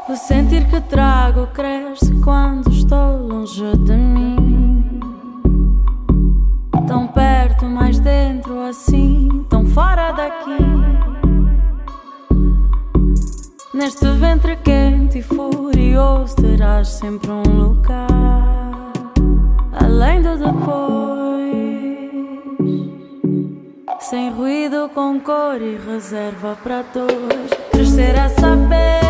O sentir que trago cresce quando estou longe de mim. Tão perto, mais dentro assim, tão fora daqui. Neste ventre quente e furioso terás sempre um lugar além do depois. Sem ruído, com cor e reserva para dois. Crescer a saber